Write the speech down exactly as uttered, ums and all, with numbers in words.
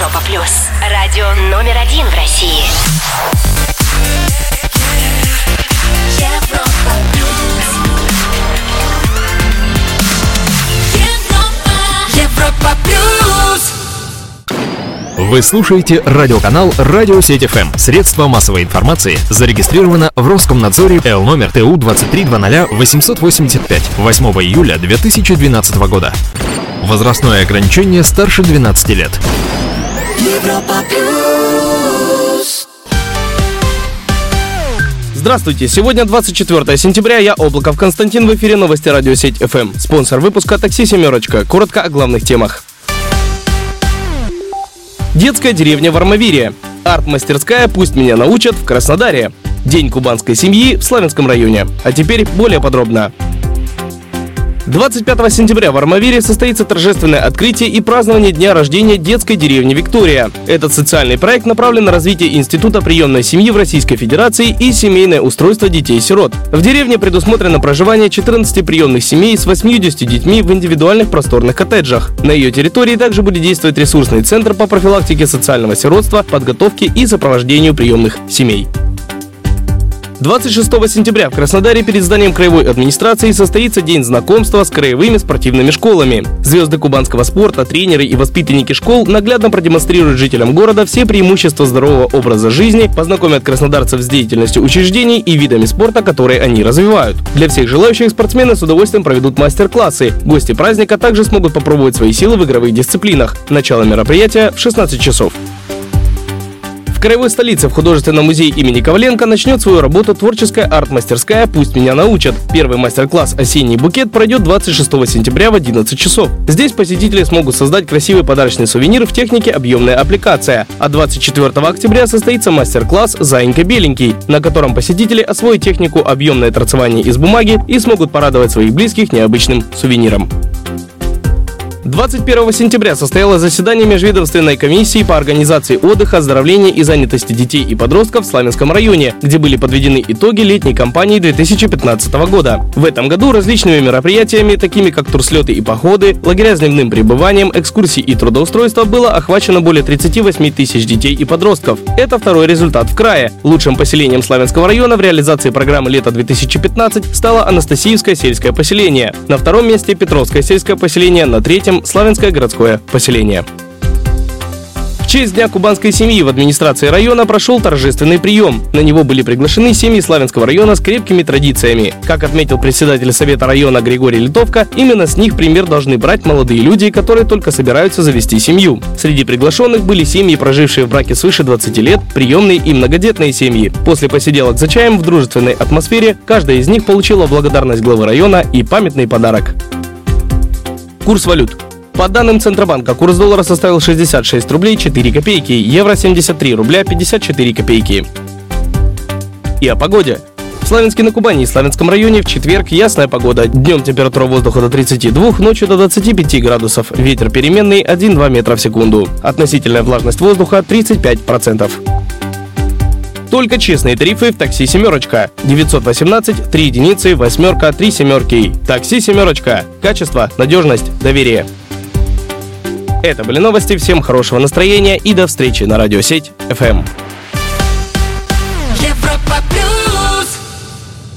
Европа плюс. Радио номер один в России. Европа плюс. Европа плюс. Вы слушаете радиоканал «Радиосеть эф эм». Средство массовой информации зарегистрировано в Роскомнадзоре Л номер Т У двадцать три двадцать восемьсот восемьдесят пять восьмого июля две тысячи двенадцатого года. Возрастное ограничение старше двенадцати лет. Европа плюс. Здравствуйте, сегодня двадцать четвёртое сентября, я Облаков Константин, в эфире новости «Радиосеть эф эм». Спонсор выпуска «Такси Семерочка». Коротко о главных темах. Детская деревня в Армавире. Арт-мастерская «Пусть меня научат» в Краснодаре. День кубанской семьи в Славянском районе. А теперь более подробно. двадцать пятого сентября в Армавире состоится торжественное открытие и празднование дня рождения детской деревни Виктория. Этот социальный проект направлен на развитие Института приемной семьи в Российской Федерации и семейное устройство детей-сирот. В деревне предусмотрено проживание четырнадцати приемных семей с восьмидесятью детьми в индивидуальных просторных коттеджах. На ее территории также будет действовать ресурсный центр по профилактике социального сиротства, подготовке и сопровождению приемных семей. двадцать шестого сентября в Краснодаре перед зданием краевой администрации состоится день знакомства с краевыми спортивными школами. Звезды кубанского спорта, тренеры и воспитанники школ наглядно продемонстрируют жителям города все преимущества здорового образа жизни, познакомят краснодарцев с деятельностью учреждений и видами спорта, которые они развивают. Для всех желающих спортсмены с удовольствием проведут мастер-классы. Гости праздника также смогут попробовать свои силы в игровых дисциплинах. Начало мероприятия в шестнадцать часов. В краевой столице в художественном музее имени Коваленко начнет свою работу творческая арт-мастерская «Пусть меня научат». Первый мастер-класс «Осенний букет» пройдет двадцать шестого сентября в одиннадцать часов. Здесь посетители смогут создать красивый подарочный сувенир в технике объемная аппликация. А двадцать четвёртого октября состоится мастер-класс «Заинька беленький», на котором посетители освоят технику объемное торцевание из бумаги и смогут порадовать своих близких необычным сувениром. двадцать первого сентября состоялось заседание Межведомственной комиссии по организации отдыха, оздоровления и занятости детей и подростков в Славянском районе, где были подведены итоги летней кампании две тысячи пятнадцатого года. В этом году различными мероприятиями, такими как турслеты и походы, лагеря с дневным пребыванием, экскурсии и трудоустройства, было охвачено более тридцати восьми тысяч детей и подростков. Это второй результат в крае. Лучшим поселением Славянского района в реализации программы «Лето две тысячи пятнадцать» стало Анастасиевское сельское поселение. На втором месте Петровское сельское поселение, на третьем Славянское городское поселение. В честь Дня кубанской семьи в администрации района прошел торжественный прием. На него были приглашены семьи Славянского района с крепкими традициями. Как отметил председатель Совета района Григорий Литовка, именно с них пример должны брать молодые люди, которые только собираются завести семью. Среди приглашенных были семьи, прожившие в браке свыше двадцати лет, приемные и многодетные семьи. После посиделок за чаем в дружественной атмосфере каждая из них получила благодарность главы района и памятный подарок. Курс валют. По данным Центробанка, курс доллара составил шестьдесят шесть рублей четыре копейки, евро семьдесят три рубля пятьдесят четыре копейки. И о погоде. В Славянске на Кубани и Славянском районе в четверг ясная погода. Днем температура воздуха до тридцати двух, ночью до двадцати пяти градусов. Ветер переменный один-два метра в секунду. Относительная влажность воздуха тридцать пять процентов. Только честные тарифы в такси «Семерочка». девятьсот восемнадцать три единицы, восьмерка, три семерки. Такси «Семерочка». Качество, надежность, доверие. Это были новости. Всем хорошего настроения и до встречи на радиосеть эф эм.